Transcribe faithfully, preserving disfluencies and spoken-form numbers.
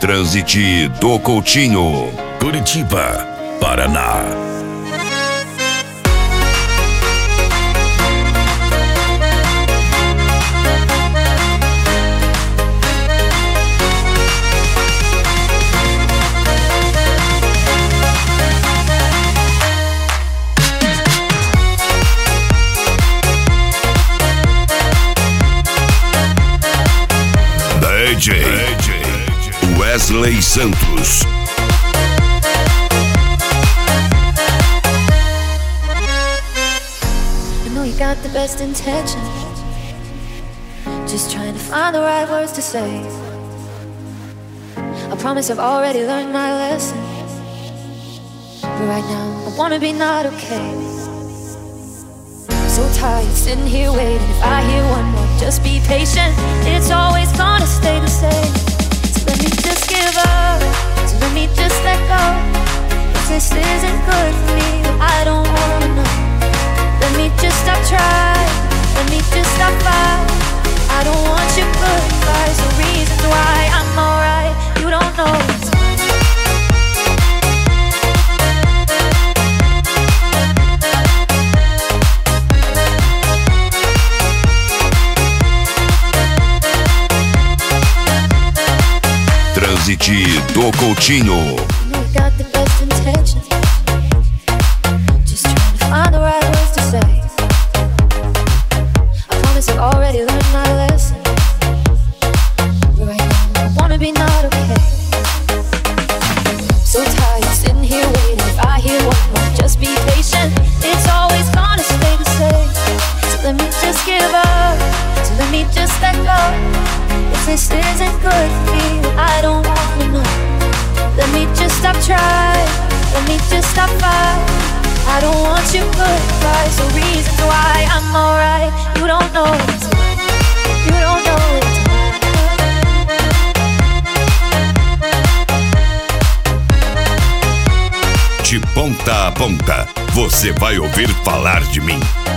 Transit do Coutinho, Curitiba, Paraná. D J Wesley Santos. I know you got the best intentions, just trying to find the right words to say. I promise I've already learned my lesson, but right now I wanna be not okay. I'm so tired sitting here waiting. If I hear one more, just be patient. It's always gonna stay the same. So let me just give up, so let me just let go. If this isn't good for me, then I don't wanna know. Let me just stop trying, let me just stop fighting. I don't want your good advice or reasons why I'm alright. You don't know. Transit do Coutinho. You know you got the best intentions, just trying to find the right words to say. I promise I've already learned my lesson, but right now I wanna be not okay. So tired sitting here waiting. If I hear one more, just be patient. It's always gonna stay the same. So let me just give up, so let me just let go. If this isn't good for me, I don't wanna know. Let me just stop trying, let me just stop fighting. I don't want your good advice or reasons why I'm alright. You don't know it, you don't know it. De ponta a ponta, você vai ouvir falar de mim.